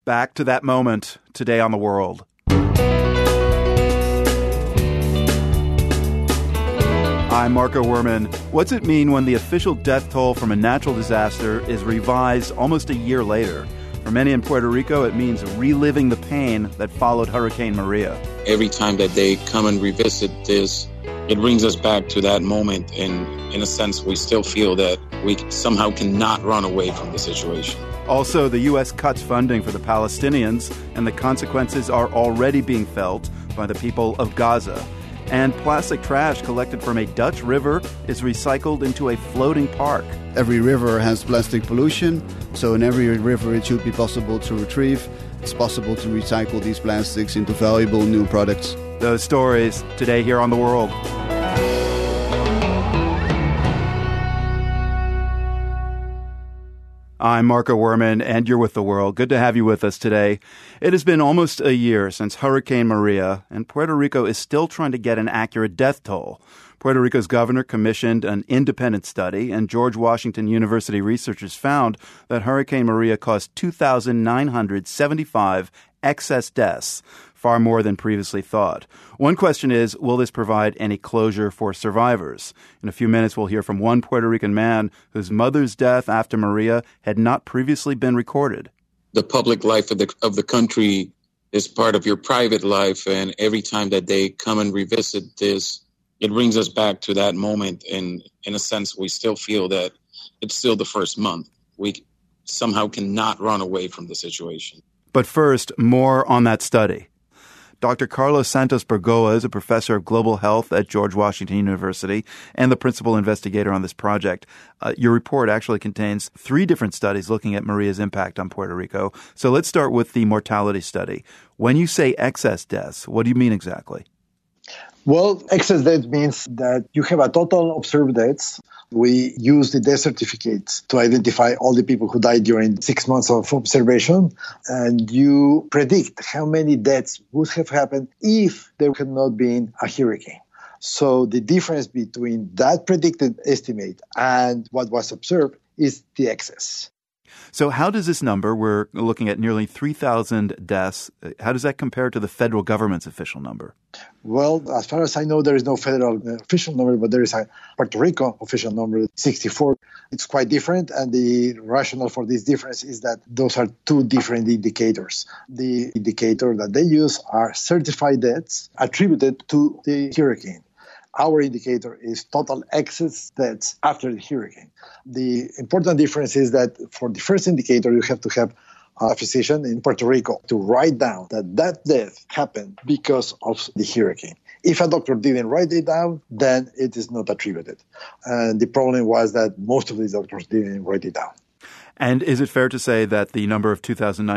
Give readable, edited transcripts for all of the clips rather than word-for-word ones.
Back to that moment today on The World. I'm Marco Werman. What's it mean when the official death toll from a natural disaster is revised almost a year later? For many in Puerto Rico, it means reliving the pain that followed Hurricane Maria. Every time that they come and revisit this, it brings us back to that moment. And in a sense, we still feel that we somehow cannot run away from the situation. Also, the U.S. cuts funding for the Palestinians, and the consequences are already being felt by the people of Gaza. And plastic trash collected from a Dutch river is recycled into a floating park. Every river has plastic pollution, so in every river it should be possible to retrieve. It's possible to recycle these plastics into valuable new products. Those stories today here on The World. I'm Marco Werman, and you're with The World. Good to have you with us today. It has been almost a year since Hurricane Maria, and Puerto Rico is still trying to get an accurate death toll. Puerto Rico's governor commissioned an independent study, and George Washington University researchers found that Hurricane Maria caused 2,975 excess deaths, far more than previously thought. One question is, will this provide any closure for survivors? In a few minutes, we'll hear from one Puerto Rican man whose mother's death after Maria had not previously been recorded. The public life of the country is part of your private life, and every time that they come and revisit this, it brings us back to that moment. And in a sense, we still feel that it's still the first month. We somehow cannot run away from the situation. But first, more on that study. Dr. Carlos Santos Burgoa is a professor of global health at George Washington University and the principal investigator on this project. Your report actually contains 3 different studies looking at Maria's impact on Puerto Rico. So let's start with the mortality study. When you say excess deaths, what do you mean exactly? Well, excess death means that you have a total observed deaths. We use the death certificates to identify all the people who died during 6 months of observation, and you predict how many deaths would have happened if there had not been a hurricane. So the difference between that predicted estimate and what was observed is the excess. So how does this number, we're looking at nearly 3,000 deaths, how does that compare to the federal government's official number? Well, as far as I know, there is no federal official number, but there is a Puerto Rico official number, 64. It's quite different, and the rationale for this difference is that those are 2 different indicators. The indicator that they use are certified deaths attributed to the hurricane. Our indicator is total excess deaths after the hurricane. The important difference is that for the first indicator, you have to have a physician in Puerto Rico to write down that death happened because of the hurricane. If a doctor didn't write it down, then it is not attributed. And the problem was that most of these doctors didn't write it down. And is it fair to say that the number of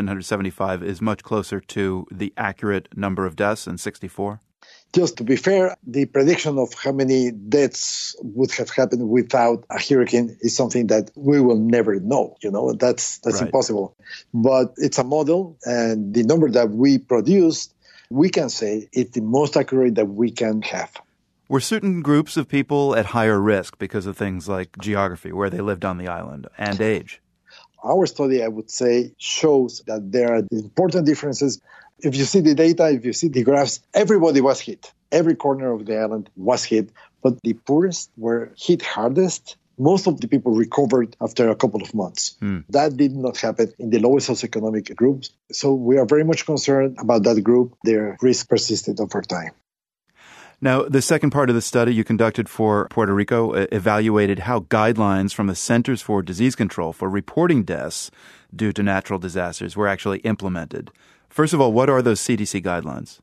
2,975 is much closer to the accurate number of deaths in 64? Just to be fair, the prediction of how many deaths would have happened without a hurricane is something that we will never know. That's right. Impossible. But it's a model, and the number that we produced, we can say it's the most accurate that we can have. Were certain groups of people at higher risk because of things like geography, where they lived on the island, and age? Our study, I would say, shows that there are important differences. If you see the data, if you see the graphs, everybody was hit. Every corner of the island was hit, but the poorest were hit hardest. Most of the people recovered after a couple of months. That did not happen in the lowest socioeconomic groups. So we are very much concerned about that group. Their risk persisted over time. Now, the second part of the study you conducted for Puerto Rico evaluated how guidelines from the Centers for Disease Control for reporting deaths due to natural disasters were actually implemented. First of all, what are those CDC guidelines?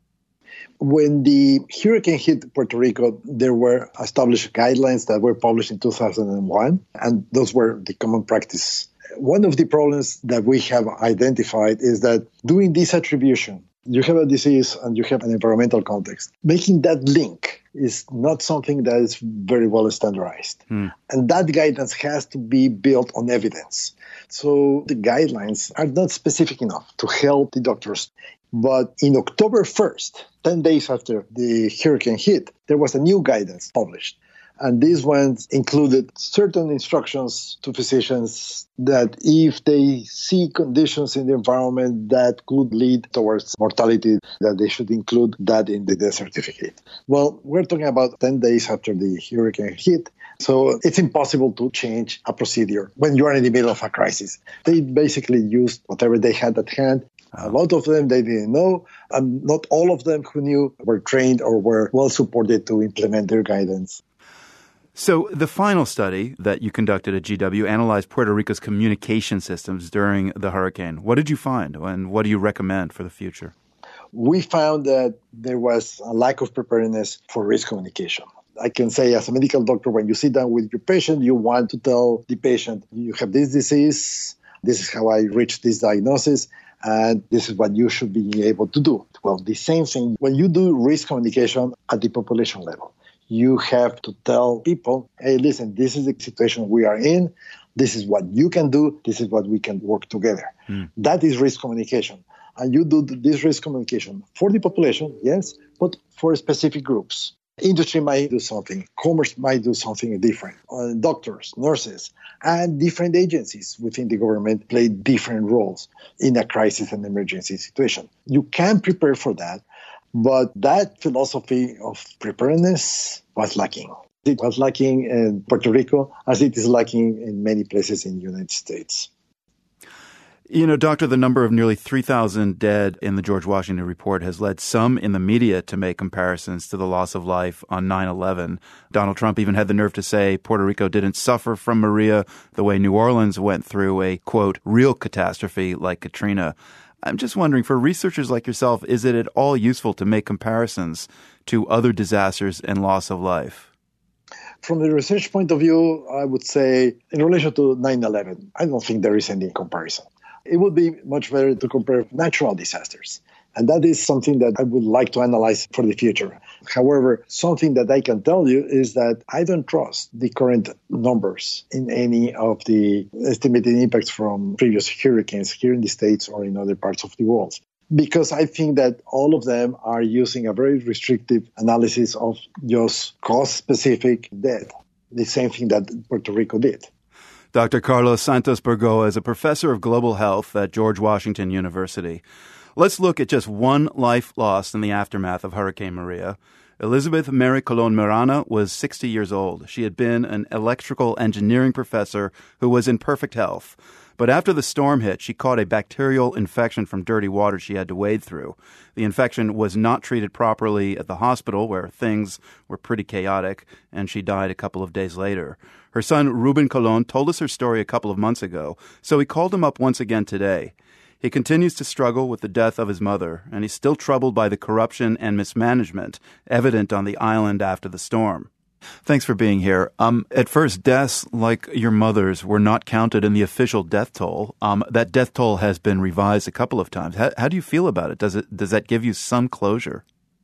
When the hurricane hit Puerto Rico, there were established guidelines that were published in 2001, and those were the common practice. One of the problems that we have identified is that doing this attribution, you have a disease and you have an environmental context, making that link is not something that is very well standardized. And that guidance has to be built on evidence. So the guidelines are not specific enough to help the doctors. But in October 1st, 10 days after the hurricane hit, there was a new guidance published. And these ones included certain instructions to physicians that if they see conditions in the environment that could lead towards mortality, that they should include that in the death certificate. Well, we're talking about 10 days after the hurricane hit. So it's impossible to change a procedure when you are in the middle of a crisis. They basically used whatever they had at hand. A lot of them they didn't know, and not all of them who knew were trained or were well supported to implement their guidance. So the final study that you conducted at GW analyzed Puerto Rico's communication systems during the hurricane. What did you find, and what do you recommend for the future? We found that there was a lack of preparedness for risk communication. I can say as a medical doctor, when you sit down with your patient, you want to tell the patient, you have this disease, this is how I reached this diagnosis, and this is what you should be able to do. Well, the same thing, when you do risk communication at the population level, you have to tell people, hey, listen, this is the situation we are in. This is what you can do. This is what we can work together. That is risk communication. And you do this risk communication for the population, yes, but for specific groups. Industry might do something. Commerce might do something different. Doctors, nurses, and different agencies within the government play different roles in a crisis and emergency situation. You can prepare for that, but that philosophy of preparedness was lacking. It was lacking in Puerto Rico as it is lacking in many places in the United States. You know, Doctor, the number of nearly 3,000 dead in the George Washington report has led some in the media to make comparisons to the loss of life on 9/11. Donald Trump even had the nerve to say Puerto Rico didn't suffer from Maria the way New Orleans went through a, quote, real catastrophe like Katrina. I'm just wondering, for researchers like yourself, is it at all useful to make comparisons to other disasters and loss of life? From the research point of view, I would say in relation to 9/11, I don't think there is any comparison. It would be much better to compare natural disasters. And that is something that I would like to analyze for the future. However, something that I can tell you is that I don't trust the current numbers in any of the estimated impacts from previous hurricanes here in the States or in other parts of the world. Because I think that all of them are using a very restrictive analysis of just cause-specific death, the same thing that Puerto Rico did. Dr. Carlos Santos Burgoa is a professor of global health at George Washington University. Let's look at just one life lost in the aftermath of Hurricane Maria. Elizabeth Mary Colon Miranda was 60 years old. She had been an electrical engineering professor who was in perfect health. But after the storm hit, she caught a bacterial infection from dirty water she had to wade through. The infection was not treated properly at the hospital, where things were pretty chaotic, and she died a couple of days later. Her son, Ruben Colon, told us her story a couple of months ago, so we called him up once again today. He continues to struggle with the death of his mother, and he's still troubled by the corruption and mismanagement evident on the island after the storm. Thanks for being here. At first, deaths like your mother's were not counted in the official death toll. That death toll has been revised a couple of times. How do you feel about it? Does that give you some closure?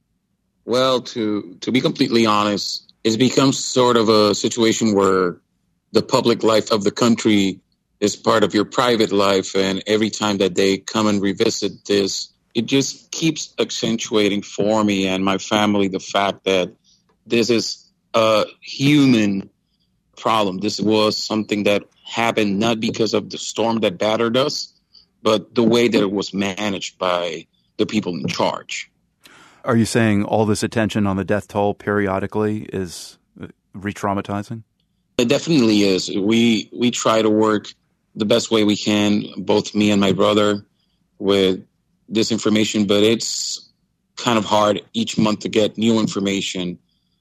Well, to be completely honest, it's become sort of a situation where the public life of the country is part of your private life, and every time that they come and revisit this, it just keeps accentuating for me and my family the fact that this is a human problem. This was something that happened not because of the storm that battered us, but the way that it was managed by the people in charge. Are you saying all this attention on the death toll periodically is re-traumatizing? It definitely is. We try to work the best way we can, both me and my brother, with this information, but it's kind of hard each month to get new information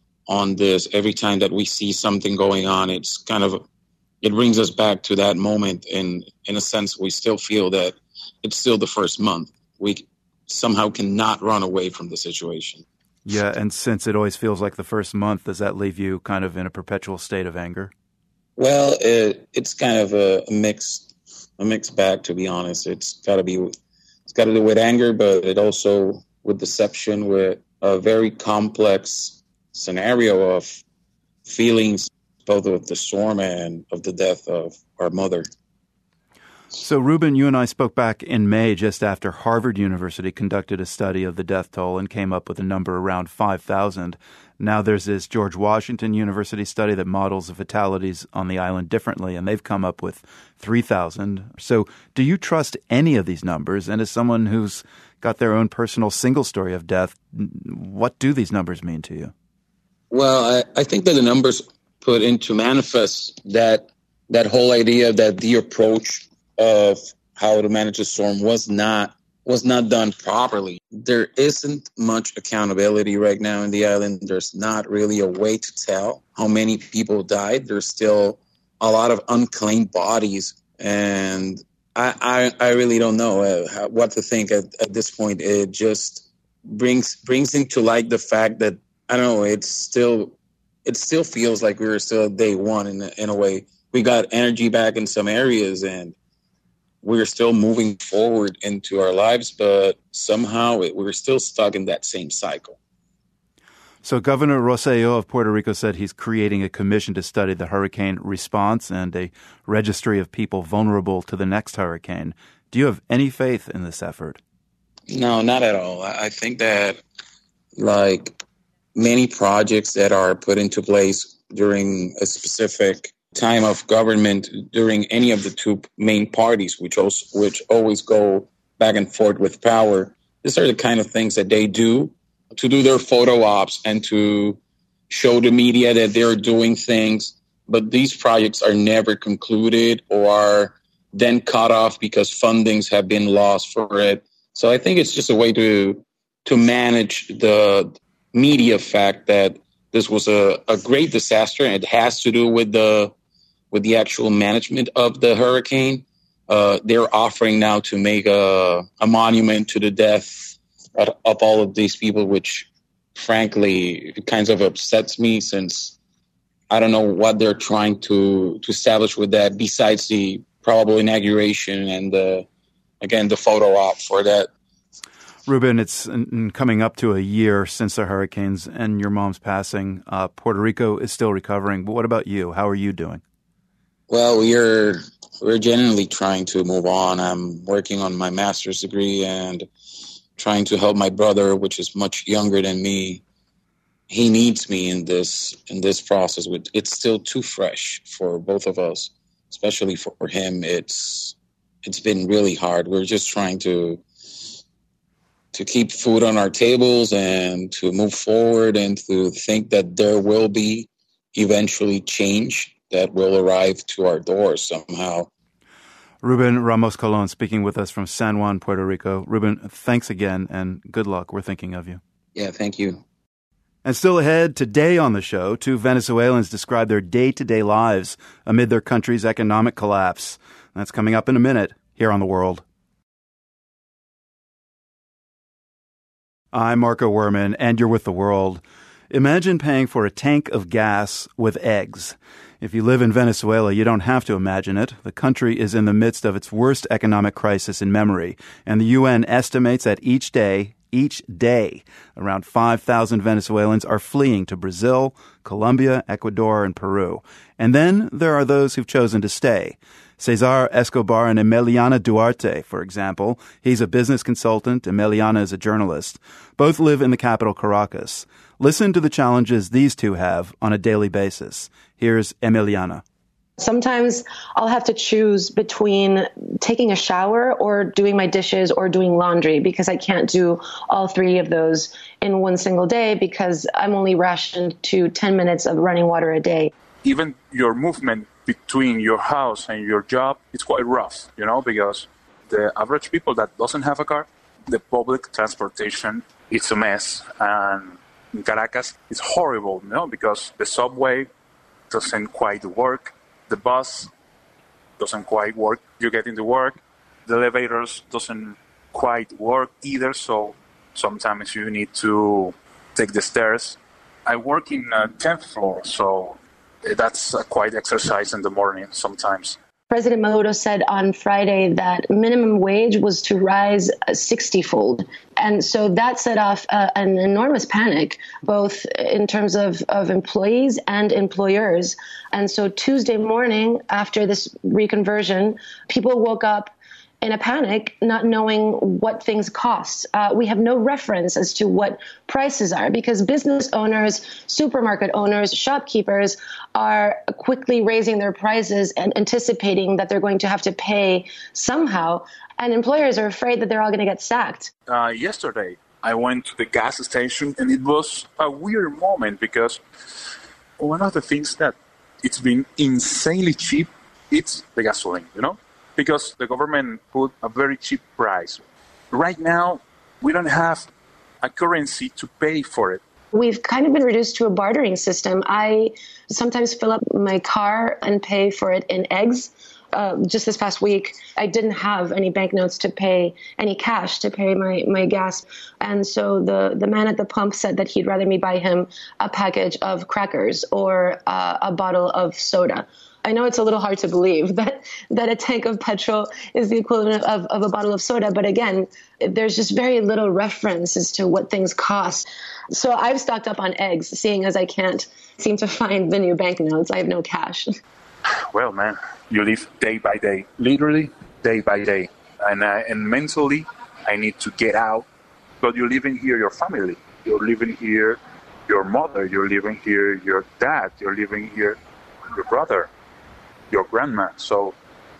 on this. Every time that we see something going on, it brings us back to that moment. And in a sense, we still feel that it's still the first month. We somehow cannot run away from the situation. Yeah, and since it always feels like the first month, does that leave you kind of in a perpetual state of anger? Well, it's kind of a mixed bag, to be honest. It's got to do with anger, but it also with deception, with a very complex scenario of feelings, both of the storm and of the death of our mother. So, Ruben, you and I spoke back in May just after Harvard University conducted a study of the death toll and came up with a number around 5,000. Now there's this George Washington University study that models the fatalities on the island differently, and they've come up with 3,000. So do you trust any of these numbers? And as someone who's got their own personal single story of death, what do these numbers mean to you? Well, I think that the numbers put into manifest that whole idea that the approach of how to manage a storm was not done properly. There isn't much accountability right now in the island. There's not really a way to tell how many people died. There's still a lot of unclaimed bodies, and I really don't know what to think at this point. It just brings into light the fact that, I don't know, it still feels like we were still at day one in a way. We got energy back in some areas, and we're still moving forward into our lives, but somehow we're still stuck in that same cycle. So Governor Rosselló of Puerto Rico said he's creating a commission to study the hurricane response and a registry of people vulnerable to the next hurricane. Do you have any faith in this effort? No, not at all. I think that, like many projects that are put into place during a specific time of government during any of the two main parties, which always go back and forth with power, these are the kind of things that they do to do their photo ops and to show the media that they're doing things. But these projects are never concluded or are then cut off because fundings have been lost for it. So I think it's just a way to manage the media fact that this was a great disaster, and it has to do with the actual management of the hurricane. They're offering now to make a monument to the death of all of these people, which frankly kind of upsets me, since I don't know what they're trying to establish with that besides the probable inauguration and the photo op for that. Ruben, it's coming up to a year since the hurricanes and your mom's passing. Puerto Rico is still recovering, but what about you? How are you doing? Well, we're genuinely trying to move on. I'm working on my master's degree and trying to help my brother, which is much younger than me. He needs me in this process. It's still too fresh for both of us, especially for him. It's been really hard. We're just trying to keep food on our tables and to move forward and to think that there will be eventually change that will arrive to our doors somehow. Ruben Ramos Colon speaking with us from San Juan, Puerto Rico. Ruben, thanks again and good luck. We're thinking of you. Yeah, thank you. And still ahead, today on the show, two Venezuelans describe their day-to-day lives amid their country's economic collapse. That's coming up in a minute here on The World. I'm Marco Werman, and you're with The World. Imagine paying for a tank of gas with eggs. If you live in Venezuela, you don't have to imagine it. The country is in the midst of its worst economic crisis in memory, and the UN estimates that each day, around 5,000 Venezuelans are fleeing to Brazil, Colombia, Ecuador, and Peru. And then there are those who've chosen to stay. Cesar Escobar and Emiliana Duarte, for example. He's a business consultant. Emiliana is a journalist. Both live in the capital, Caracas. Listen to the challenges these two have on a daily basis. Here's Emiliana. Sometimes I'll have to choose between taking a shower or doing my dishes or doing laundry, because I can't do all three of those in one single day because I'm only rationed to 10 minutes of running water a day. Even your movement between your house and your job is quite rough, because the average people that doesn't have a car, the public transportation, it's a mess. And in Caracas, it's horrible, because the subway doesn't quite work. The bus doesn't quite work. You get into work. The elevators doesn't quite work either. So sometimes you need to take the stairs. I work in 10th floor, so that's quite exercise in the morning sometimes. President Maduro said on Friday that minimum wage was to rise 60-fold. And so that set off an enormous panic, both in terms of employees and employers. And so Tuesday morning, after this reconversion, people woke up in a panic, not knowing what things cost. We have no reference as to what prices are because business owners, supermarket owners, shopkeepers are quickly raising their prices and anticipating that they're going to have to pay somehow. And employers are afraid that they're all going to get sacked. Yesterday, I went to the gas station and it was a weird moment because one of the things that it's been insanely cheap, it's the gasoline, because the government put a very cheap price. Right now, we don't have a currency to pay for it. We've kind of been reduced to a bartering system. I sometimes fill up my car and pay for it in eggs. Just this past week, I didn't have any banknotes to pay, any cash to pay my gas. And so the man at the pump said that he'd rather me buy him a package of crackers or a bottle of soda. I know it's a little hard to believe that a tank of petrol is the equivalent of a bottle of soda. But again, there's just very little reference as to what things cost. So I've stocked up on eggs, seeing as I can't seem to find the new banknotes. I have no cash. Well, man, you live day by day, literally day by day. And mentally, I need to get out. But you're living here, your family. You're living here, your mother. You're living here, your dad. You're living here, your brother, your grandma. So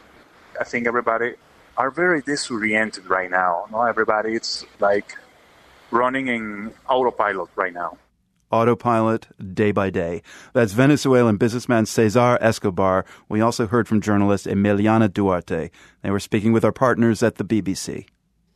I think everybody are very disoriented right now. No, everybody, it's like running in autopilot right now. Autopilot, day by day. That's Venezuelan businessman Cesar Escobar. We also heard from journalist Emiliana Duarte. They were speaking with our partners at the BBC.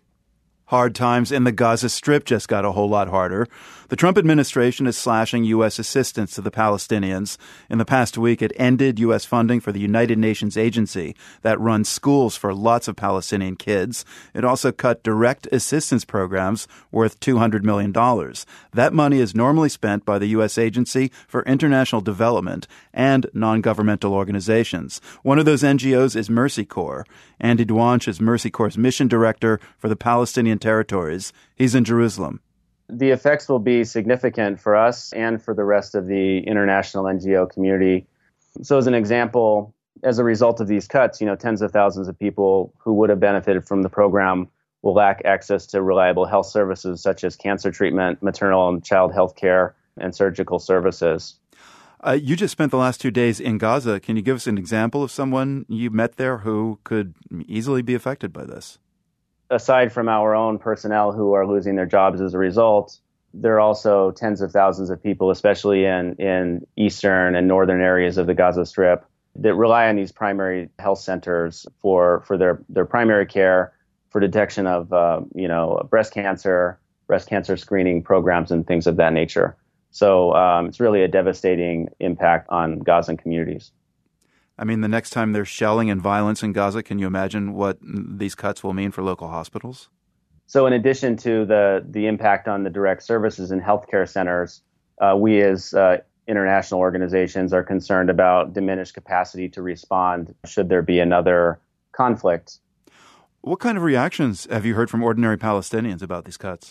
Hard times in the Gaza Strip just got a whole lot harder. The Trump administration is slashing U.S. assistance to the Palestinians. In the past week, it ended U.S. funding for the United Nations agency that runs schools for lots of Palestinian kids. It also cut direct assistance programs worth $200 million. That money is normally spent by the U.S. Agency for International Development and non-governmental organizations. One of those NGOs is Mercy Corps. Andy Duanch is Mercy Corps' mission director for the Palestinian territories. He's in Jerusalem. The effects will be significant for us and for the rest of the international NGO community. So as an example, as a result of these cuts, tens of thousands of people who would have benefited from the program will lack access to reliable health services such as cancer treatment, maternal and child health care, and surgical services. You just spent the last 2 days in Gaza. Can you give us an example of someone you met there who could easily be affected by this? Aside from our own personnel who are losing their jobs as a result, there are also tens of thousands of people, especially in eastern and northern areas of the Gaza Strip, that rely on these primary health centers for their primary care, for detection of breast cancer screening programs, and things of that nature. So it's really a devastating impact on Gazan communities. I mean, the next time there's shelling and violence in Gaza, can you imagine what these cuts will mean for local hospitals? So in addition to the impact on the direct services and healthcare centers, we as international organizations are concerned about diminished capacity to respond should there be another conflict. What kind of reactions have you heard from ordinary Palestinians about these cuts?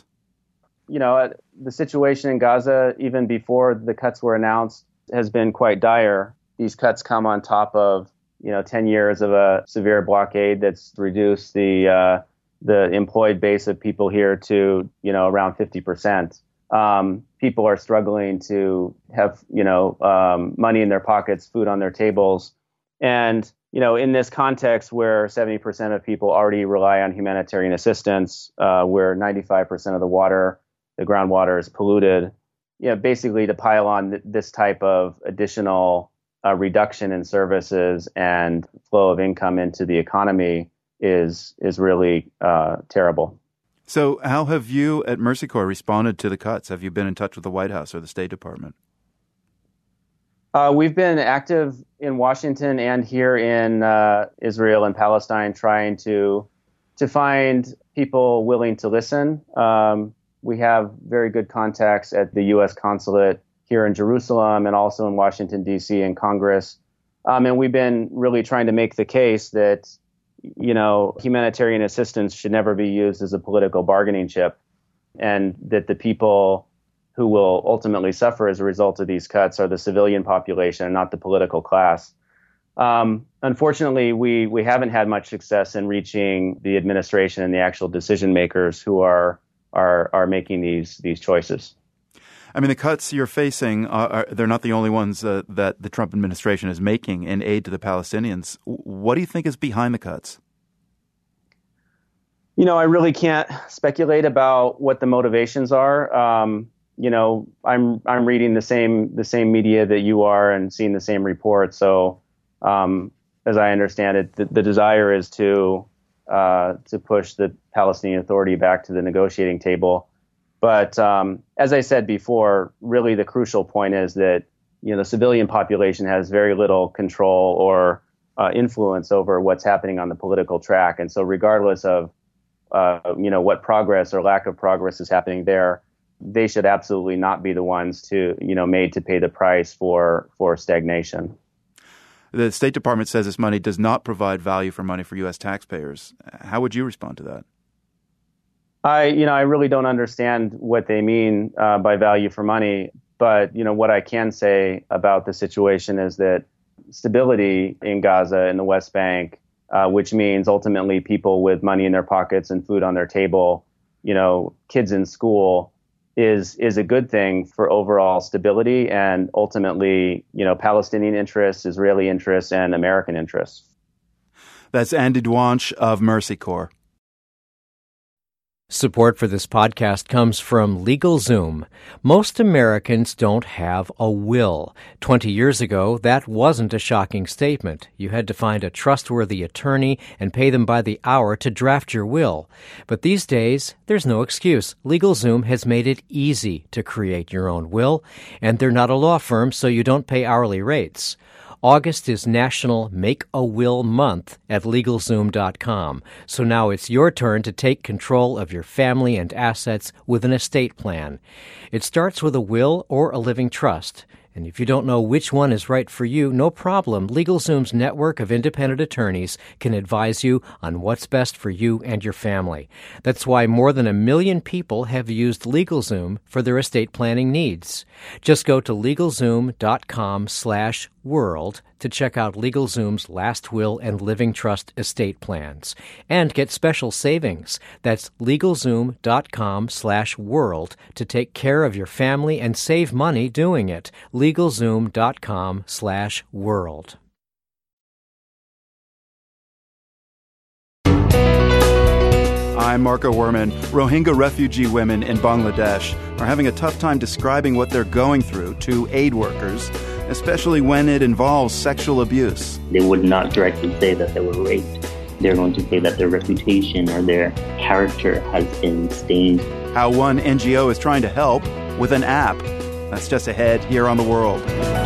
The situation in Gaza, even before the cuts were announced, has been quite dire. These cuts come on top of, 10 years of a severe blockade that's reduced the employed base of people here to, around 50%. People are struggling to have, money in their pockets, food on their tables. And, in this context where 70% of people already rely on humanitarian assistance, where 95% of the groundwater is polluted, basically to pile on this type of additional reduction in services and flow of income into the economy is really terrible. So how have you at Mercy Corps responded to the cuts? Have you been in touch with the White House or the State Department? We've been active in Washington and here in Israel and Palestine trying to find people willing to listen. We have very good contacts at the U.S. consulate here in Jerusalem and also in Washington, D.C. and Congress. And we've been really trying to make the case that, humanitarian assistance should never be used as a political bargaining chip, and that the people who will ultimately suffer as a result of these cuts are the civilian population, not the political class. Unfortunately, we haven't had much success in reaching the administration and the actual decision makers who are making these choices. I mean, the cuts you're facing, they're not the only ones that the Trump administration is making in aid to the Palestinians. What do you think is behind the cuts? I really can't speculate about what the motivations are. I'm reading the same media that you are and seeing the same reports. So, as I understand it, the desire is to push the Palestinian Authority back to the negotiating table. But as I said before, really the crucial point is that the civilian population has very little control or influence over what's happening on the political track, and so regardless of what progress or lack of progress is happening there, they should absolutely not be the ones made to pay the price for stagnation. The State Department says this money does not provide value for money for U.S. taxpayers. How would you respond to that? I really don't understand what they mean by value for money. But, what I can say about the situation is that stability in Gaza and the West Bank, which means ultimately people with money in their pockets and food on their table, kids in school, is a good thing for overall stability and ultimately, Palestinian interests, Israeli interests, and American interests. That's Andy Dwanch of Mercy Corps. Support for this podcast comes from LegalZoom. Most Americans don't have a will. 20 years ago, that wasn't a shocking statement. You had to find a trustworthy attorney and pay them by the hour to draft your will. But these days, there's no excuse. LegalZoom has made it easy to create your own will, and they're not a law firm, so you don't pay hourly rates. August is National Make a Will Month at LegalZoom.com. So now it's your turn to take control of your family and assets with an estate plan. It starts with a will or a living trust. And if you don't know which one is right for you, no problem. LegalZoom's network of independent attorneys can advise you on what's best for you and your family. That's why more than 1 million people have used LegalZoom for their estate planning needs. Just go to LegalZoom.com/world to check out LegalZoom's last will and living trust estate plans and get special savings. That's LegalZoom.com/world to take care of your family and save money doing it. LegalZoom.com/world. I'm Marco Werman. Rohingya refugee women in Bangladesh are having a tough time describing what they're going through to aid workers, especially when it involves sexual abuse. They would not directly say that they were raped. They're going to say that their reputation or their character has been stained. How one NGO is trying to help with an app. That's just ahead here on The World.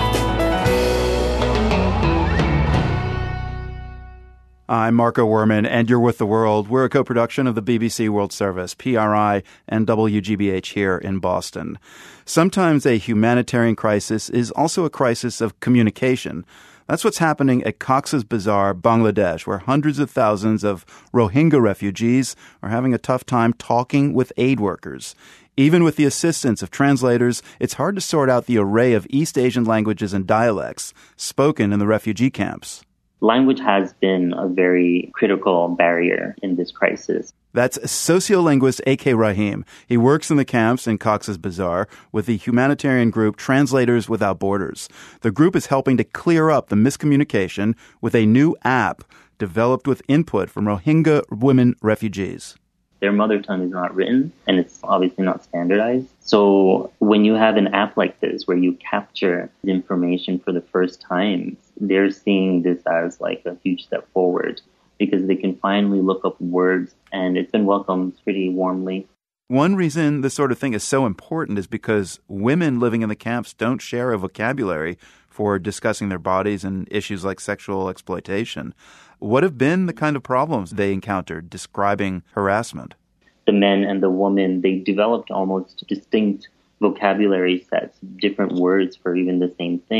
I'm Marco Werman, and you're with The World. We're a co-production of the BBC World Service, PRI, and WGBH here in Boston. Sometimes a humanitarian crisis is also a crisis of communication. That's what's happening at Cox's Bazar, Bangladesh, where hundreds of thousands of Rohingya refugees are having a tough time talking with aid workers. Even with the assistance of translators, it's hard to sort out the array of East Asian languages and dialects spoken in the refugee camps. Language has been a very critical barrier in this crisis. That's sociolinguist A.K. Rahim. He works in the camps in Cox's Bazar with the humanitarian group Translators Without Borders. The group is helping to clear up the miscommunication with a new app developed with input from Rohingya women refugees. Their mother tongue is not written, and it's obviously not standardized. So when you have an app like this where you capture information for the first time, they're seeing this as like a huge step forward because they can finally look up words, and it's been welcomed pretty warmly. One reason this sort of thing is so important is because women living in the camps don't share a vocabulary for discussing their bodies and issues like sexual exploitation. What have been the kind of problems they encountered describing harassment? The men and the women, they developed almost distinct vocabulary sets, different words for even the same thing.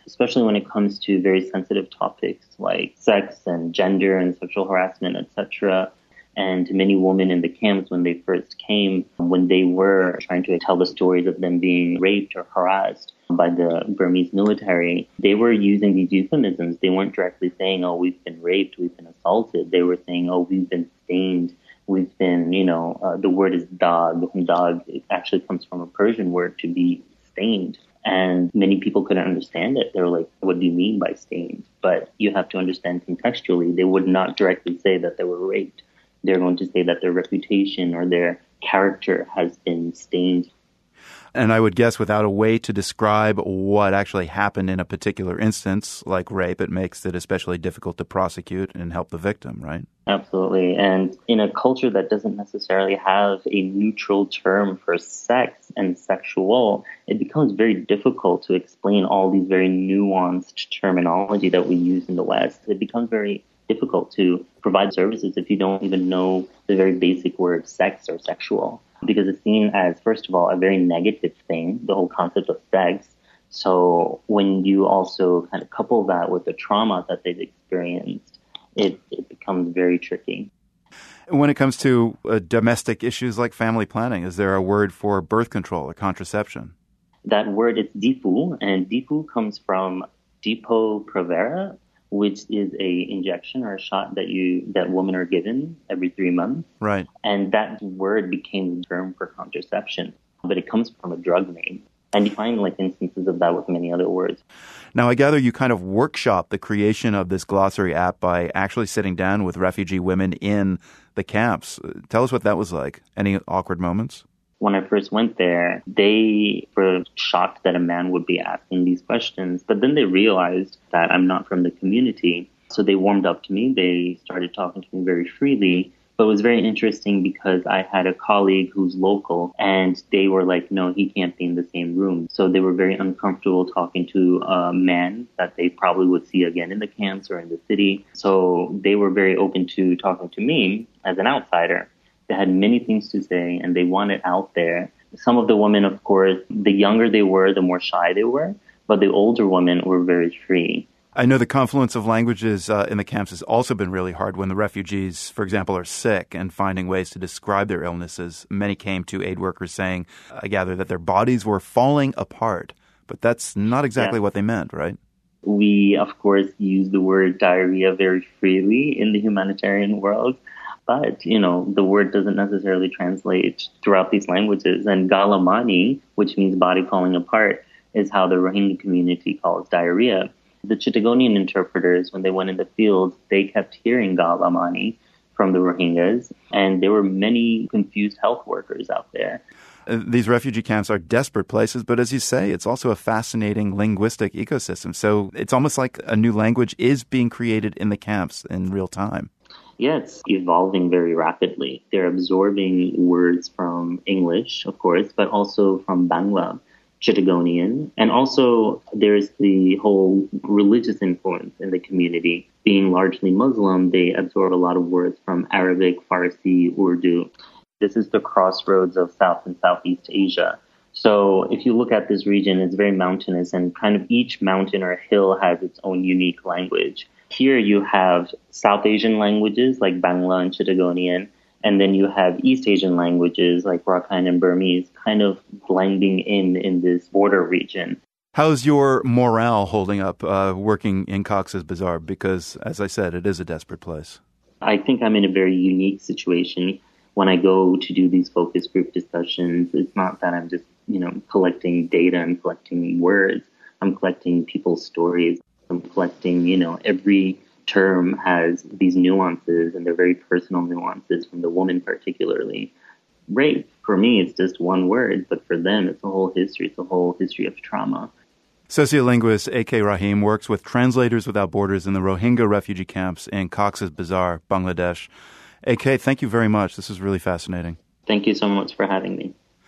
especially when it comes to very sensitive topics like sex and gender and sexual harassment, etc. And many women in the camps, when they first came, when they were trying to tell the stories of them being raped or harassed by the Burmese military, they were using these euphemisms. They weren't directly saying, oh, we've been raped, we've been assaulted. They were saying, oh, we've been stained, we've been, the word is dog. Dog, it actually comes from a Persian word to be stained. And many people couldn't understand it. They were like, what do you mean by stained? But you have to understand contextually. They would not directly say that they were raped. They're going to say that their reputation or their character has been stained. And I would guess without a way to describe what actually happened in a particular instance, like rape, it makes it especially difficult to prosecute and help the victim, right? Absolutely. And in a culture that doesn't necessarily have a neutral term for sex and sexual, it becomes very difficult to explain all these very nuanced terminology that we use in the West. It becomes very difficult to provide services if you don't even know the very basic word sex or sexual, because it's seen as, first of all, a very negative thing, the whole concept of sex. So when you also kind of couple that with the trauma that they've experienced, it becomes very tricky. When it comes to domestic issues like family planning, is there a word for birth control or contraception? That word is DIPU, and DIPU comes from Depo-Provera, which is a injection or a shot that women are given every 3 months. Right. And that word became the term for contraception, but it comes from a drug name. And you find instances of that with many other words. Now, I gather you kind of workshop the creation of this glossary app by actually sitting down with refugee women in the camps. Tell us what that was like. Any awkward moments? When I first went there, they were shocked that a man would be asking these questions. But then they realized that I'm not from the community. So they warmed up to me. They started talking to me very freely. But it was very interesting because I had a colleague who's local and they were like, no, he can't be in the same room. So they were very uncomfortable talking to a man that they probably would see again in the camps or in the city. So they were very open to talking to me as an outsider. They had many things to say and they wanted out there. Some of the women, of course, the younger they were, the more shy they were. But the older women were very free. I know the confluence of languages in the camps has also been really hard when the refugees, for example, are sick and finding ways to describe their illnesses. Many came to aid workers saying, I gather, that their bodies were falling apart. But that's not exactly what they meant, right? We, of course, use the word diarrhea very freely in the humanitarian world. But, the word doesn't necessarily translate throughout these languages. And galamani, which means body falling apart, is how the Rohingya community calls diarrhea. The Chittagonian interpreters, when they went in the field, they kept hearing galamani from the Rohingyas, and there were many confused health workers out there. These refugee camps are desperate places, but as you say, it's also a fascinating linguistic ecosystem. So it's almost like a new language is being created in the camps in real time. Yeah, it's evolving very rapidly. They're absorbing words from English, of course, but also from Bangla, Chittagonian. And also there's the whole religious influence in the community. Being largely Muslim, they absorb a lot of words from Arabic, Farsi, Urdu. This is the crossroads of South and Southeast Asia. So if you look at this region, it's very mountainous and kind of each mountain or hill has its own unique language. Here you have South Asian languages like Bangla and Chittagonian, and then you have East Asian languages like Rakhine and Burmese kind of blending in this border region. How's your morale holding up working in Cox's Bazar? Because, as I said, it is a desperate place. I think I'm in a very unique situation. When I go to do these focus group discussions, it's not that I'm just, collecting data and collecting words. I'm collecting people's stories. I'm collecting, every term has these nuances, and they're very personal nuances from the woman particularly. Rape, for me, it's just one word, but for them, it's a whole history. It's a whole history of trauma. Sociolinguist A.K. Rahim works with Translators Without Borders in the Rohingya refugee camps in Cox's Bazar, Bangladesh. A.K., thank you very much. This is really fascinating. Thank you so much for having me.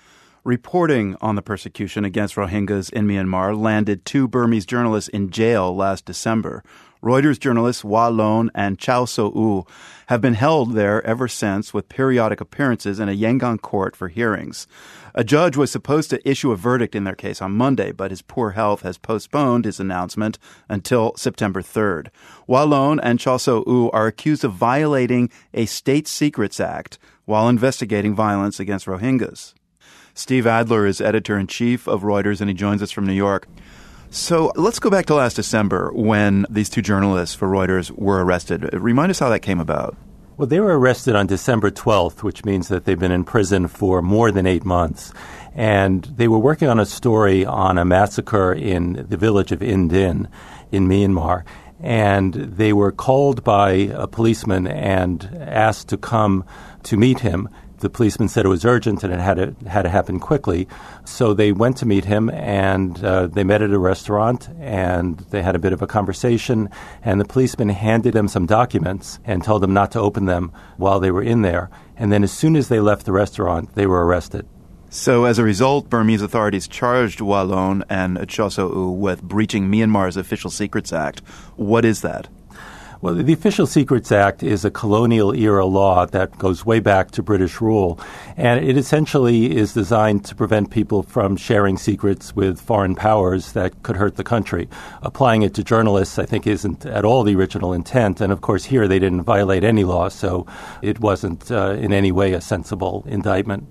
Reporting on the persecution against Rohingyas in Myanmar landed 2 Burmese journalists in jail last December. Reuters journalists Wa Lone and Chow So-u have been held there ever since with periodic appearances in a Yangon court for hearings. A judge was supposed to issue a verdict in their case on Monday, but his poor health has postponed his announcement until September 3rd. Wa Lone and Chow So-u are accused of violating a State Secrets Act while investigating violence against Rohingyas. Steve Adler is editor-in-chief of Reuters, and he joins us from New York. So let's go back to last December when these 2 journalists for Reuters were arrested. Remind us how that came about. Well, they were arrested on December 12th, which means that they've been in prison for more than 8 months. And they were working on a story on a massacre in the village of Indin in Myanmar. And they were called by a policeman and asked to come to meet him. The policeman said it was urgent and it had to happen quickly. So they went to meet him, and they met at a restaurant, and they had a bit of a conversation. And the policeman handed them some documents and told them not to open them while they were in there. And then as soon as they left the restaurant, they were arrested. So as a result, Burmese authorities charged Wa Lone and Chow So-u with breaching Myanmar's Official Secrets Act. What is that? Well, the Official Secrets Act is a colonial-era law that goes way back to British rule, and it essentially is designed to prevent people from sharing secrets with foreign powers that could hurt the country. Applying it to journalists, I think, isn't at all the original intent, and of course here they didn't violate any law, so it wasn't in any way a sensible indictment.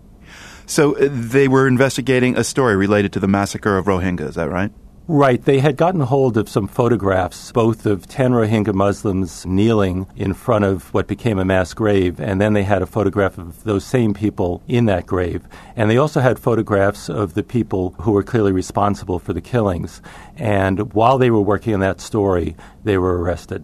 So they were investigating a story related to the massacre of Rohingya, is that right? Right. They had gotten hold of some photographs, both of 10 Rohingya Muslims kneeling in front of what became a mass grave, and then they had a photograph of those same people in that grave. And they also had photographs of the people who were clearly responsible for the killings. And while they were working on that story, they were arrested.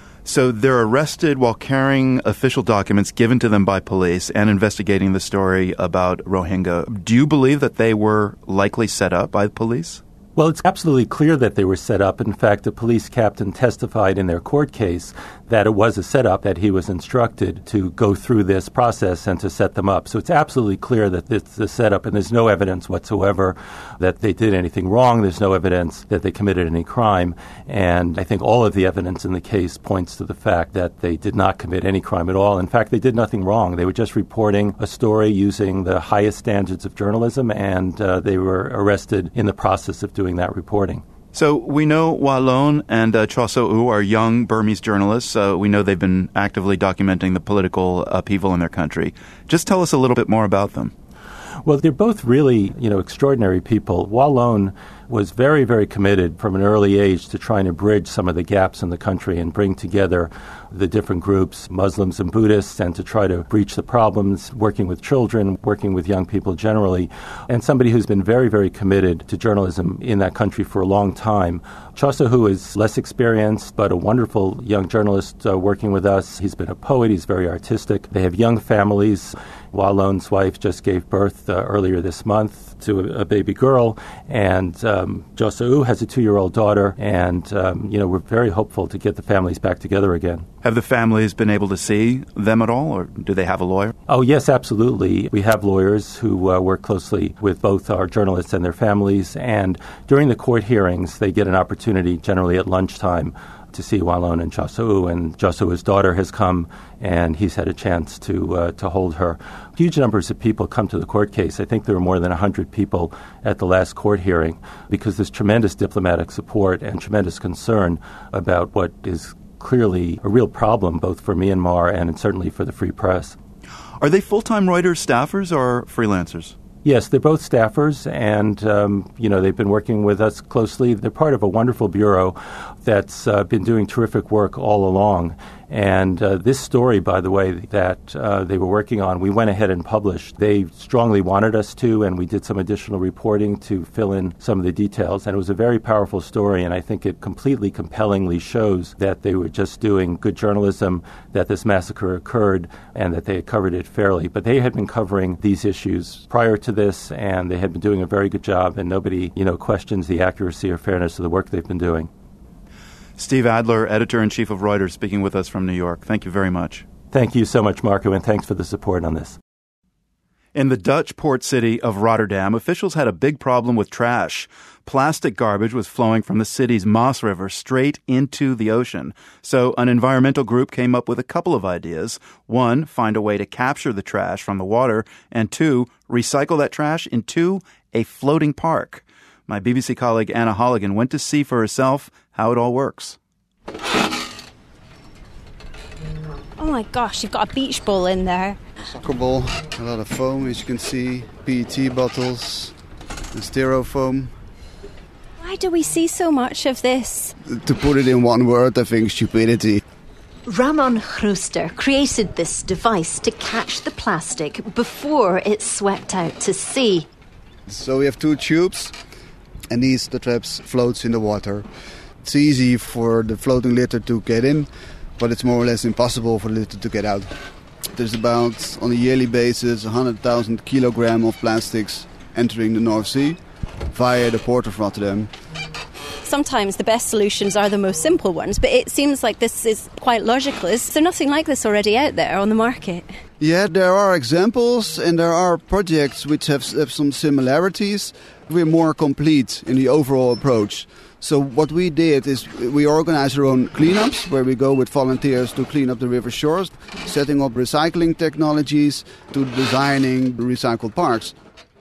So they're arrested while carrying official documents given to them by police and investigating the story about Rohingya. Do you believe that they were likely set up by the police? Well, it's absolutely clear that they were set up. In fact, the police captain testified in their court case that it was a setup, that he was instructed to go through this process and to set them up. So it's absolutely clear that it's a setup, and there's no evidence whatsoever that they did anything wrong. There's no evidence that they committed any crime. And I think all of the evidence in the case points to the fact that they did not commit any crime at all. In fact, they did nothing wrong. They were just reporting a story using the highest standards of journalism, and they were arrested in the process of doing that reporting. So we know Wa Lone and Chow So-u are young Burmese journalists. We know they've been actively documenting the political upheaval in their country. Just tell us a little bit more about them. Well, they're both really, extraordinary people. Wa Lone was very, very committed from an early age to trying to bridge some of the gaps in the country and bring together the different groups, Muslims and Buddhists, and to try to breach the problems, working with children, working with young people generally, and somebody who's been very, very committed to journalism in that country for a long time. Chow So-u is less experienced, but a wonderful young journalist working with us. He's been a poet. He's very artistic. They have young families. Wa Lone's wife just gave birth earlier this month to a baby girl, and Chow So-u has a 2-year-old daughter, and we're very hopeful to get the families back together again. Have the families been able to see them at all, or do they have a lawyer? Oh, yes, absolutely. We have lawyers who work closely with both our journalists and their families, and during the court hearings, they get an opportunity, generally at lunchtime, to see Wa Lone and Chow So-u, and Chow So-u's daughter has come, and he's had a chance to hold her. Huge numbers of people come to the court case. I think there were more than 100 people at the last court hearing, because there's tremendous diplomatic support and tremendous concern about what is clearly a real problem, both for Myanmar and certainly for the free press. Are they full-time Reuters staffers or freelancers? Yes, they're both staffers, and, they've been working with us closely. They're part of a wonderful bureau that's been doing terrific work all along. And this story, by the way, that they were working on, we went ahead and published. They strongly wanted us to, and we did some additional reporting to fill in some of the details. And it was a very powerful story, and I think it completely compellingly shows that they were just doing good journalism, that this massacre occurred, and that they had covered it fairly. But they had been covering these issues prior to this, and they had been doing a very good job, and nobody, questions the accuracy or fairness of the work they've been doing. Steve Adler, editor-in-chief of Reuters, speaking with us from New York. Thank you very much. Thank you so much, Marco, and thanks for the support on this. In the Dutch port city of Rotterdam, officials had a big problem with trash. Plastic garbage was flowing from the city's Maas River straight into the ocean. So an environmental group came up with a couple of ideas. One, find a way to capture the trash from the water. And two, recycle that trash into a floating park. My BBC colleague Anna Holligan went to see for herself how it all works. Oh my gosh, you've got a beach ball in there. Soccer ball, a lot of foam, as you can see, PET bottles, and styrofoam. Why do we see so much of this? To put it in one word, I think stupidity. Ramon Rooster created this device to catch the plastic before it's swept out to sea. So we have two tubes, and the traps floats in the water. It's easy for the floating litter to get in, but it's more or less impossible for the litter to get out. There's about, on a yearly basis, 100,000 kilograms of plastics entering the North Sea via the port of Rotterdam. Sometimes the best solutions are the most simple ones, but it seems like this is quite logical. Is there nothing like this already out there on the market? Yeah, there are examples and there are projects which have some similarities. We're more complete in the overall approach. So what we did is we organized our own cleanups where we go with volunteers to clean up the river shores, setting up recycling technologies to designing recycled parks.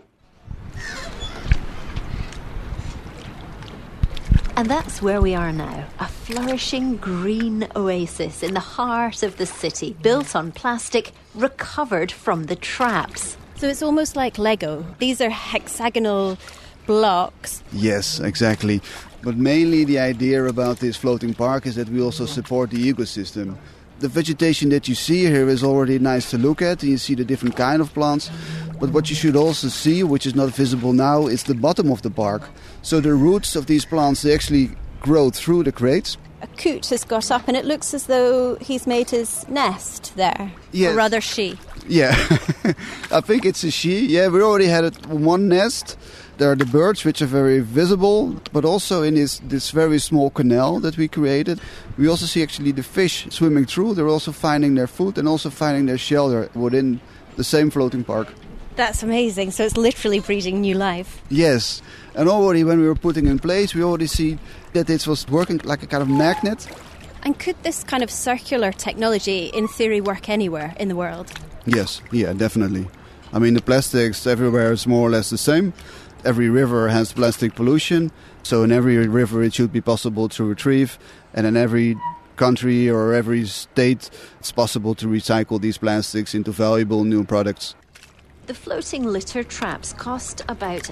And that's where we are now, a flourishing green oasis in the heart of the city, built on plastic recovered from the traps. So it's almost like Lego. These are hexagonal blocks. Yes, exactly. But mainly the idea about this floating park is that we also support the ecosystem. The vegetation that you see here is already nice to look at, and you see the different kind of plants. But what you should also see, which is not visible now, is the bottom of the park. So the roots of these plants, they actually grow through the crates. A coot has got up and it looks as though he's made his nest there. Yes. Or rather she. Yeah, I think it's a she. Yeah, we already had one nest. There are the birds, which are very visible, but also in this very small canal that we created, we also see actually the fish swimming through. They're also finding their food and also finding their shelter within the same floating park. That's amazing. So it's literally breeding new life. Yes. And already when we were putting in place, we already see that it was working like a kind of magnet. And could this kind of circular technology, in theory, work anywhere in the world? Yes. Yeah, definitely. I mean, the plastics everywhere is more or less the same. Every river has plastic pollution, so in every river it should be possible to retrieve, and in every country or every state it's possible to recycle these plastics into valuable new products. The floating litter traps cost about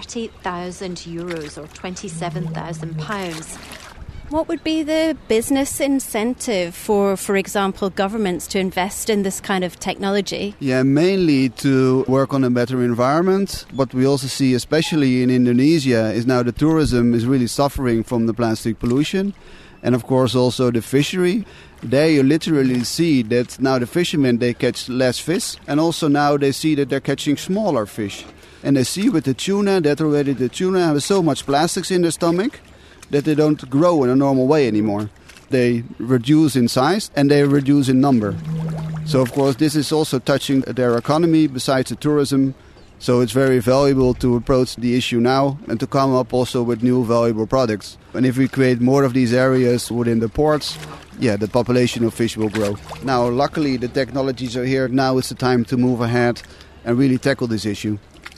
€30,000 or £27,000. What would be the business incentive for example, governments to invest in this kind of technology? Yeah, mainly to work on a better environment. What we also see, especially in Indonesia, is now the tourism is really suffering from the plastic pollution. And of course also the fishery. There you literally see that now the fishermen, they catch less fish. And also now they see that they're catching smaller fish. And they see with the tuna that already the tuna have so much plastics in their stomach that they don't grow in a normal way anymore. They reduce in size and they reduce in number. So of course this is also touching their economy besides the tourism. So it's very valuable to approach the issue now and to come up also with new valuable products. And if we create more of these areas within the ports, yeah, the population of fish will grow. Now luckily the technologies are here. Now it's the time to move ahead and really tackle this issue.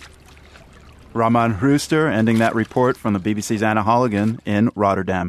Ramon Rooster ending that report from the BBC's Anna Holligan in Rotterdam.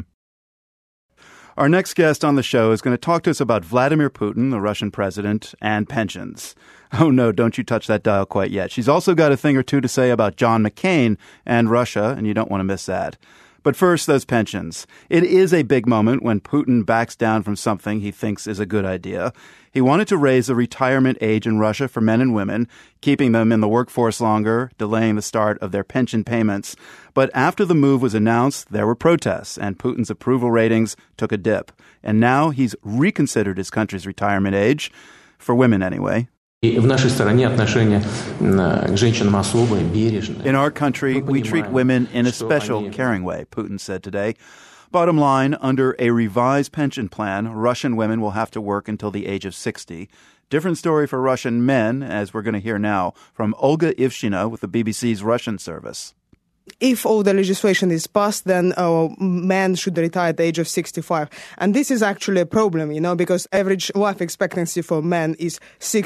Our next guest on the show is going to talk to us about Vladimir Putin, the Russian president, and pensions. Oh no, don't you touch that dial quite yet. She's also got a thing or two to say about John McCain and Russia, and you don't want to miss that. But first, those pensions. It is a big moment when Putin backs down from something he thinks is a good idea. He wanted to raise the retirement age in Russia for men and women, keeping them in the workforce longer, delaying the start of their pension payments. But after the move was announced, there were protests, and Putin's approval ratings took a dip. And now he's reconsidered his country's retirement age, for women anyway. In our country, we treat women in a special, caring way, Putin said today. Bottom line, under a revised pension plan, Russian women will have to work until the age of 60. Different story for Russian men, as we're going to hear now from Olga Ivshina with the BBC's Russian service. If all the legislation is passed, then men should retire at the age of 65. And this is actually a problem, because average life expectancy for men is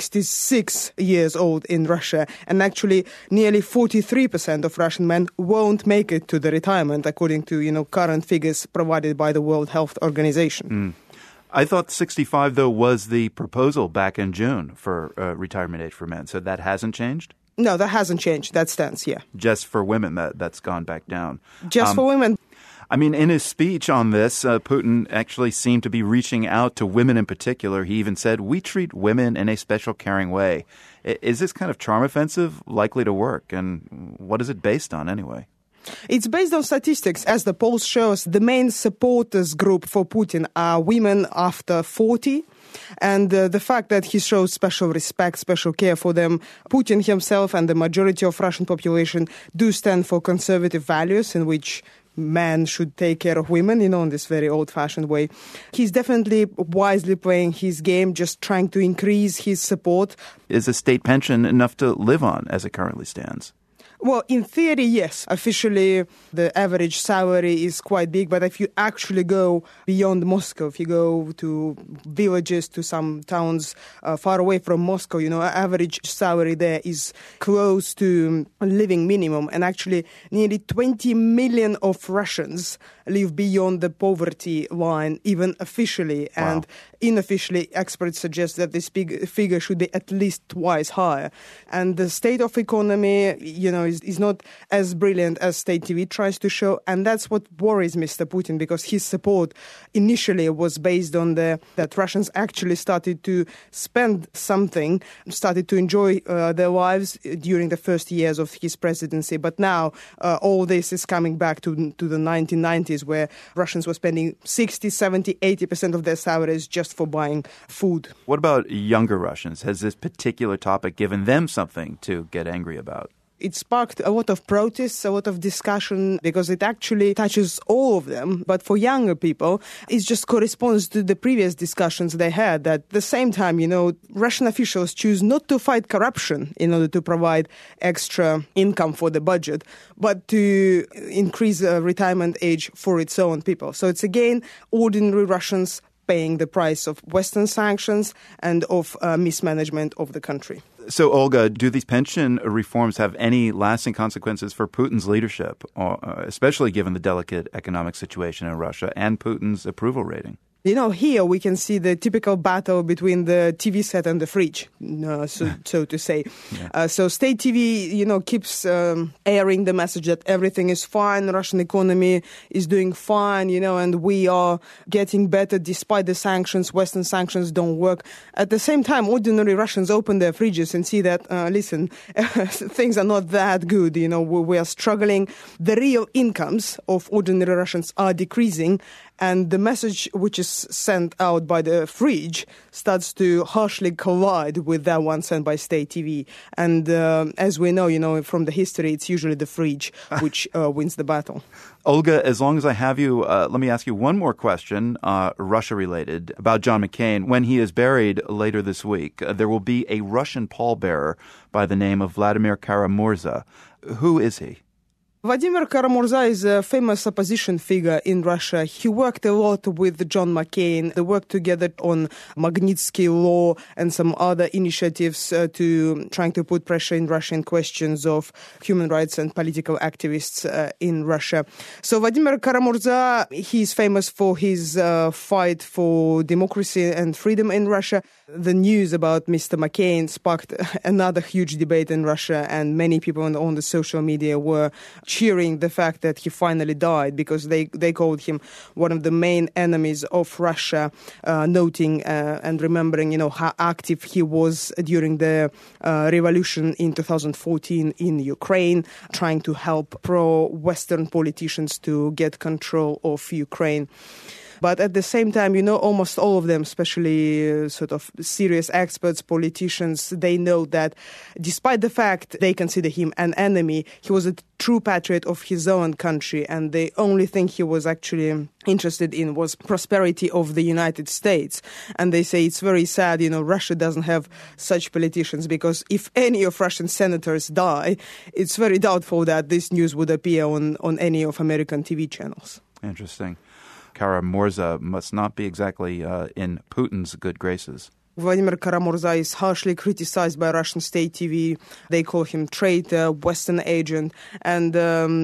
66 years old in Russia. And actually, nearly 43% of Russian men won't make it to the retirement, according to, current figures provided by the World Health Organization. I thought 65, though, was the proposal back in June for retirement age for men. So that hasn't changed? No, that hasn't changed. That stands, yeah. Just for women, that's gone back down. Just for women. I mean, in his speech on this, Putin actually seemed to be reaching out to women in particular. He even said, "We treat women in a special caring way." Is this kind of charm offensive likely to work? And what is it based on anyway? It's based on statistics. As the polls show us, the main supporters group for Putin are women after 40. And the fact that he shows special respect, special care for them, Putin himself and the majority of Russian population do stand for conservative values in which men should take care of women, in this very old-fashioned way. He's definitely wisely playing his game, just trying to increase his support. Is a state pension enough to live on as it currently stands? Well, in theory, yes. Officially, the average salary is quite big, but if you actually go beyond Moscow, if you go to villages, to some towns far away from Moscow, average salary there is close to a living minimum. And actually, nearly 20 million of Russians live beyond the poverty line, even officially. Wow. And unofficially, experts suggest that this figure should be at least twice higher. And the state of economy, is not as brilliant as state TV tries to show. And that's what worries Mr. Putin, because his support initially was based on that Russians actually started to spend something, started to enjoy their lives during the first years of his presidency. But now all this is coming back to the 1990s, where Russians were spending 60, 70, 80% of their salaries just for buying food. What about younger Russians? Has this particular topic given them something to get angry about? It sparked a lot of protests, a lot of discussion, because it actually touches all of them. But for younger people, it just corresponds to the previous discussions they had, that at the same time, Russian officials choose not to fight corruption in order to provide extra income for the budget, but to increase the retirement age for its own people. So it's again ordinary Russians paying the price of Western sanctions and of mismanagement of the country. So, Olga, do these pension reforms have any lasting consequences for Putin's leadership, especially given the delicate economic situation in Russia and Putin's approval rating? Here we can see the typical battle between the TV set and the fridge, so to say. Yeah. So state TV, keeps airing the message that everything is fine, the Russian economy is doing fine, and we are getting better despite the sanctions. Western sanctions don't work. At the same time, ordinary Russians open their fridges and see that, listen, things are not that good. We are struggling. The real incomes of ordinary Russians are decreasing. And the message which is sent out by the fridge starts to harshly collide with that one sent by state TV. And as we know, from the history, it's usually the fridge which wins the battle. Olga, as long as I have you, let me ask you one more question, Russia-related, about John McCain. When he is buried later this week, there will be a Russian pallbearer by the name of Vladimir Kara-Murza. Who is he? Vladimir Kara-Murza is a famous opposition figure in Russia. He worked a lot with John McCain. They worked together on Magnitsky Law and some other initiatives to trying to put pressure in Russian questions of human rights and political activists in Russia. So Vladimir Kara-Murza, he's famous for his fight for democracy and freedom in Russia. The news about Mr. McCain sparked another huge debate in Russia, and many people on the social media were cheering the fact that he finally died, because they called him one of the main enemies of Russia, noting and remembering, how active he was during the revolution in 2014 in Ukraine, trying to help pro-Western politicians to get control of Ukraine. But at the same time, almost all of them, especially sort of serious experts, politicians, they know that despite the fact they consider him an enemy, he was a true patriot of his own country, and the only thing he was actually interested in was prosperity of the United States. And they say it's very sad, Russia doesn't have such politicians, because if any of Russian senators die, it's very doubtful that this news would appear on any of American TV channels. Interesting. Kara-Murza must not be exactly in Putin's good graces. Vladimir Kara-Murza is harshly criticized by Russian state TV. They call him traitor, Western agent. And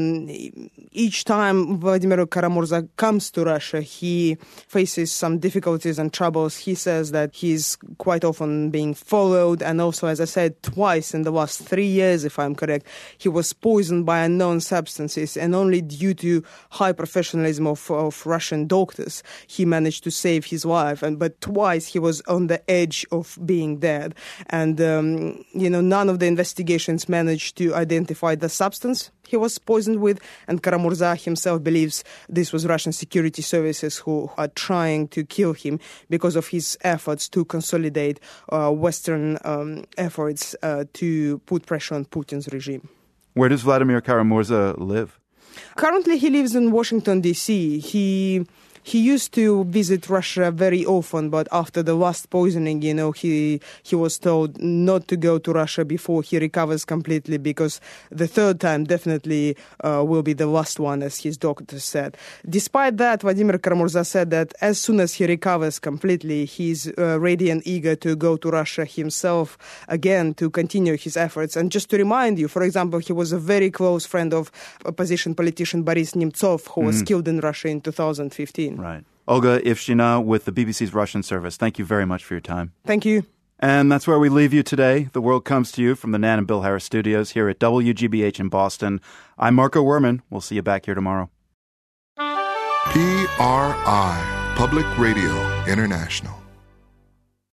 each time Vladimir Kara-Murza comes to Russia, he faces some difficulties and troubles. He says that he's quite often being followed. And also, as I said, twice in the last 3 years, if I'm correct, he was poisoned by unknown substances. And only due to high professionalism of Russian doctors, he managed to save his life. But twice he was on the edge of being dead. And, none of the investigations managed to identify the substance he was poisoned with. And Kara-Murza himself believes this was Russian security services who are trying to kill him because of his efforts to consolidate Western efforts to put pressure on Putin's regime. Where does Vladimir Kara-Murza live? Currently, he lives in Washington, D.C. He used to visit Russia very often, but after the last poisoning, he was told not to go to Russia before he recovers completely, because the third time definitely will be the last one, as his doctor said. Despite that, Vladimir Kara-Murza said that as soon as he recovers completely, he's ready and eager to go to Russia himself again to continue his efforts. And just to remind you, for example, he was a very close friend of opposition politician Boris Nemtsov, who was killed in Russia in 2015. Right. Olga Ivshina with the BBC's Russian service. Thank you very much for your time. Thank you. And that's where we leave you today. The world comes to you from the Nan and Bill Harris studios here at WGBH in Boston. I'm Marco Werman. We'll see you back here tomorrow. PRI, Public Radio International.